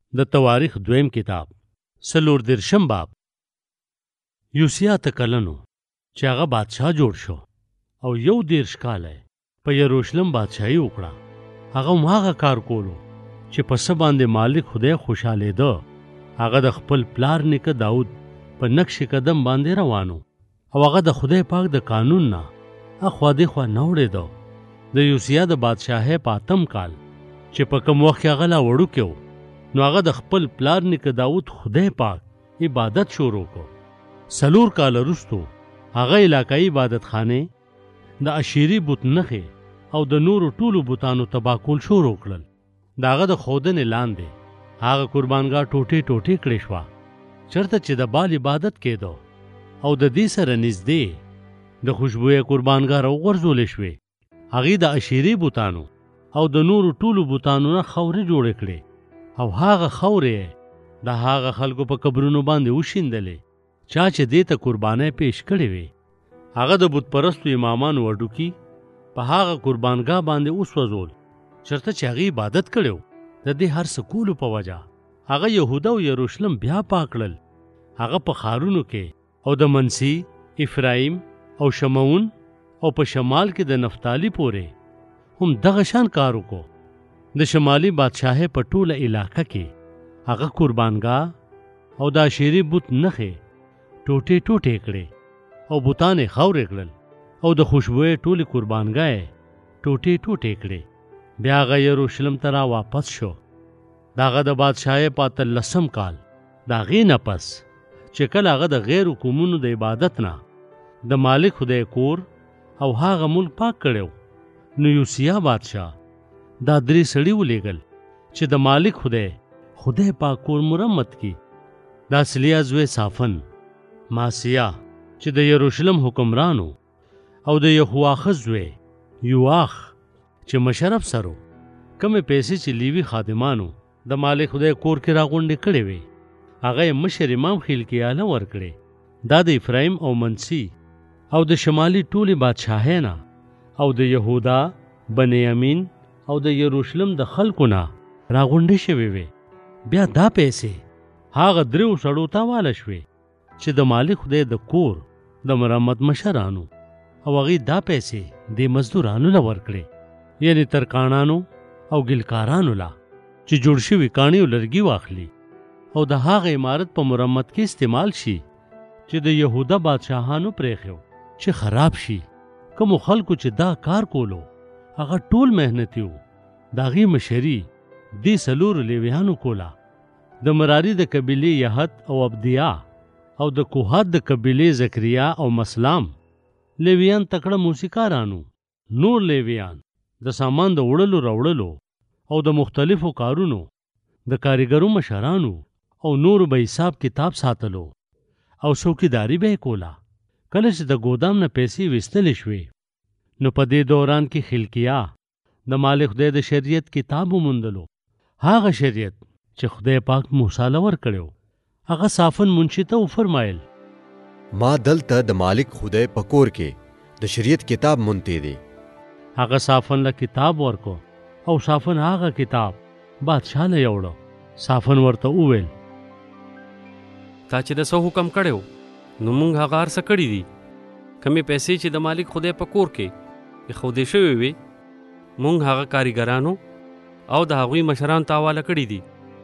د تواریخ دویم کتاب 40 باب. یوسیا ته کلنو چې هغه بادشاه جوړ شو او 11 کاله په یروشلم بادشاہي وکړه. هغه هغه کار کولو چې په څه باندې مالک خدای خوشاله ده. هغه د خپل پلار نیکه داود په نقش قدم باندې روانو او هغه د خدای پاک د قانون نه اخوا دخوا نه وړېده. د یوسیا د بادشاهۍ په 8م کال چې په کوم وخت هغه لا وړوکی و، نو هغه د خپل پلار نیکه داود خدای پاک عبادت شروع کړ. 4 کال وروسته هغه علاقایي عبادت خانه د اشیری بت نخې او د نورو ټولو بتانو تباه کول شروع کړل. د هغه د ښودنې لاندې هغه قربانګاه ټوټې ټوټې کړې شوه چېرته چې د بال عبادت کېده، او د دې سره نږدې د خوشبویه قربانګاه راوغورځولې شوې. هغې د اشیری بتانو او د نورو ټولو بتانو نه خاورې جوړې کړې او هغه خاورې د هغه خلکو په قبرونو باندې وشیندلې چا چې دې ته قربانۍ پیش کړې وې. هغه د بت پرستو امامانو وډوکي په هغه قربانګاه باندې وسوځول چېرته چې هغې عبادت کړی و. د دې هر څه کولو په وجه هغه یهوده او یروشلم بیا پاک کړل. هغه په ښارونو کې او د منسی، افرایم او شمعون او په شمال کې د نفتالي پورې هم دغه شان کار وکړو. د شمالي بادشاهۍ په ټوله علاقه کې هغه قربانګاه او د اشیری بت نښې ټوټې ټوټې کړې او بتانې خاورې کړل او د خوشبویې ټولې قربانګاه ټوټې ټوټې کړې. بیا هغه یروشلم ته را واپس شو. د هغه د بادشاهۍ په 13م کال د هغې نه پس چې کله هغه د غیر حکومونو د عبادت نه د مالک خدای کور او هغه ملک پاک کړی و، نو یوسیا بادشاه دا 3 سړي ولیږل چې د مالک خدای پاک کور مرمت کی. دا سلیا زوی صافن، ماسیا چې د یروشلم حکمرانو، او د یهواخز زوی یواخ چې مشرف سرو کمې پیسې چې لیوي خادمانو د مالک خدای کور کې راغونډې کړې وې هغه یې مشر امام خلقیانه ورکړې. دا د افرایم او منسی او د شمالي ټولې بادشاهۍ نه او د یهودا، بنیامین او د یروشلم د خلکو نه راغونډې شوې وې. بیا دا پیسې هغه 3 سړو ته حواله شوې چې د مالک خدای د کور د مرمت مشرانو، او هغې دا پیسې د مزدورانو له ورکړې، یعنی ترکاڼانو او ګلکارانو لا چې جوړ شوي کاڼي او لرګي واخلي او د هغه عمارت په مرمت کې استعمال شي چې د یهودا بادشاهانو پرېښیو چې خراب شي. کومو خلکو چې دا کار کولو هغه ټول محنتي وو. د هغې مشري دې 4 لیویانو کوله. د مراري د قبیلې یحت او عبدیا او د کوهات د قبیلې زکریا او مسلام لیویان تکړه موسیقارانو. نور لیویان د سامان د وړلو راوړلو او د مختلفو کارونو د کاریګرو مشرانو او نور به حساب کتاب ساتلو او څوکیداری به کوله. کله چې د ګودام نه پیسې ویستلې شوې، نو په دې دوران کې خلقیا د مالک خدای د شریعت کتاب وموندلو، هغه شریعت چې خدای پاک موسی له ورکړی و. هغه صافن منشي ته وفرمایل ما دلته د مالک خدای په کور کې د شریعت کتاب مونتی دی. هغه صافن له کتاب ورکو او صافن هغه کتاب بادشاه له یوړو. صافن ورته وویل تا چې د څه حکم کړی نو موږ هغه هر څه کړي دي. کمې پیسې چې د مالک خدای په کور کې ایښودې شوې وې موږ هغه کاریګرانو او د هغوی مشرانو ته حواله کړي دي.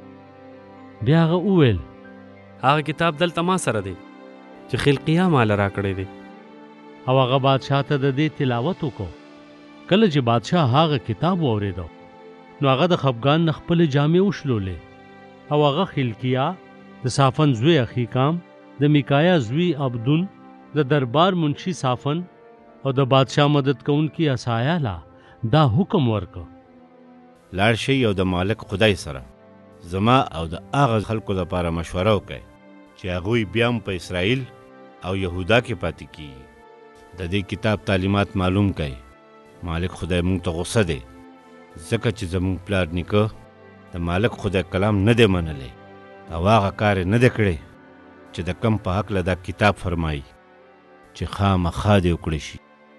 بیا هغه وویل هغه کتاب دلته ما سره دی چې خلقیا مال را کړی دی. او هغه بادشاه ته د دې تلاوت وکړو. کله چې بادشاه هغه کتاب واورېدو، نو هغه د خفګان نه خپلې جامې وشلولې او هغه خلقیا، د صافن زوی اخیکام، د میکایا زوی عبدون، د دربار منشي صافن او د بادشاه مدد کوونکي عصایا لا دا حکم ورکړ لاړ شئ او د مالک خدای سره زما او د هغه خلکو لپاره مشوره وکړئ چې هغوی بیا هم په اسرائیل او یهودا کې پاتې کیږي. د دې کتاب تعلیمات معلوم کړئ. مالک خدای مونږ ته غصه دی ځکه چې زمونږ پلار نیکه د مالک خدای کلام نه دی منلی او هغه کار نه دی کړی چې د کم په هکله دا کتاب فرمایي چې خامخا دې وکړی شي.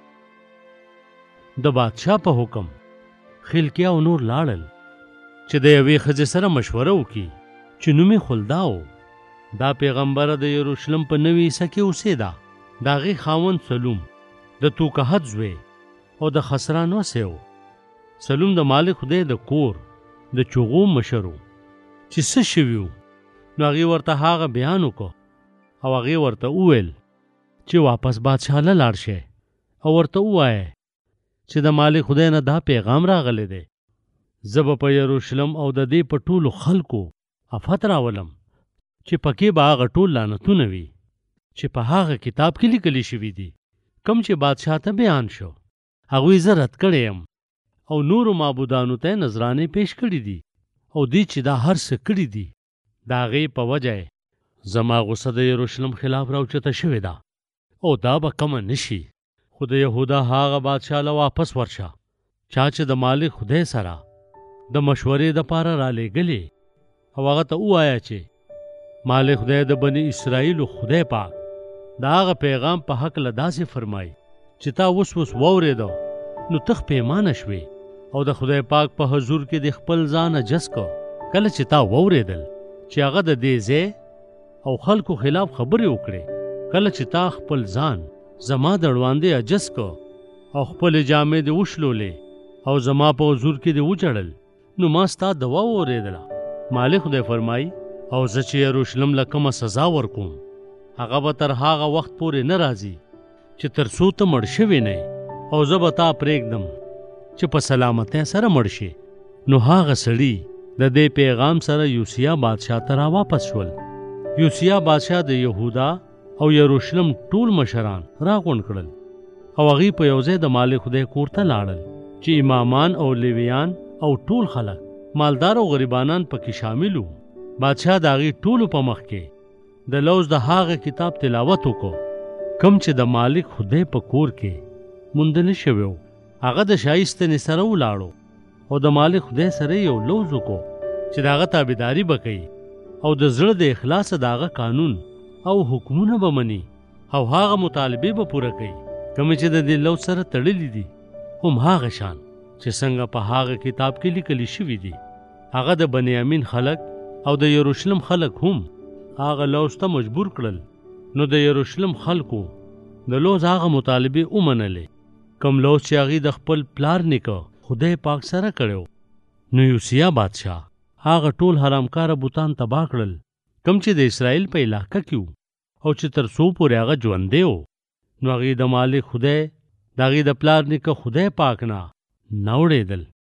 د بادشاه په حکم خلقیا او نور لاړل چې د یوې ښځې سره مشوره وکړي چې نوم یې خلدا و. دا پیغمبره د یروشلم په نوې عیسه کې اوسېده. د هغې خاوند سلوم د توکهت زوی او د خسران وسی و. سلوم د مالک خدای د کور د چغو مشر و. چې څه شوي و نو هغې ورته هغه بیان وکړو او هغې ورته وویل چې واپس بادشاه له لاړ شئ او ورته ووایه چې د مالک خدای نه دا پیغام راغلی دی. زه به په یروشلم او د دې په ټولو خلکو افت راولم چې پکې به هغه ټول لعنتونه وي چې په هغه کتاب کې لیکلي شوي دي کوم چې بادشاه ته بیان شو. هغوی زه رد کړی یم او نورو معبودانو ته نذرانې پیش کړي دي او دوی چې دا هر څه کړي دي د هغې په وجه زما غصه د یروشلم خلاف راوچته شوې ده او دا به کمه نشي. خو د یهودا هغه بادشاه له واپس ورشه چا چې د مالک خدای سره د مشورې دپاره رالیږلې او هغه ته ووایه چې مالک خدای د بني اسرائیلو خدای پاک د هغه پیغام په هکله داسې فرمایي چې تا اوس واورېده نو ته پیمانه شوې او د خدای پاک په حضور کې د خپل ځان عجز کو. کله چې تا واورېدل چې هغه د دې ځای او خلکو خلاف خبرې وکړې، کله چې تا خپل ځان زما د وړاندې عجز کو او خپل جامې دې وشلولې او زما په حضور کې دې وچړل، نو ما ستا دوا واورېدله. مالک خدای فرمایي او زه چې یروشلم له کومه سزا ورکوم هغه به تر هغه وخت پورې نه راځي چې تر څو ته مړ شوی نه او زه به تا پرېږدم چې په سلامتۍ سره مړ شي. نو هغه سړي د دې پیغام سره یوسیا بادشاه ته را واپس شول. یوسیا بادشاه د یهودا او یروشلم ټول مشران راغونډ کړل او هغوی په یو ځای د مالک خدای کور ته لاړل چې امامان او لیویان او ټول خلک مالدار او غریبانان پکې شامل وو. بادشاه د هغوی ټولو په مخ کې د لوز د هغه کتاب تلاوت وکړو کوم چې د مالک خدای په کور کې موندل شوی و. هغه د شایستنې سره ولاړو او د مالک خدای سره یو لوز وکړو چې د هغه تابعداري به کوي او د زړه د اخلاص د هغه قانون او حکمونه به مني او هغه مطالبې به پوره کوي کوم چې د دې لوز سره تړلي دي، هم هغه شان چې څنګه په هغه کتاب کې لیکلي شوي دي. هغه د بنیامین خلک او د یروشلم خلک هم هغه لوز ته مجبور کړل. نو د یروشلم خلکو د لوز هغه مطالبې ومنلې کوم لوز چې هغې د خپل پلار نیکه خدای پاک سره کړی. نو یوسیا بادشاه هغه ټول حرامکاره بوتان تباه کړل کوم چې د اسرائیل په علاقه کې وو او چې تر څو پورې هغه ژوندی و. نو هغې د مالک خدای د هغې د پلار نیکه خدای پاک نه اورېدل.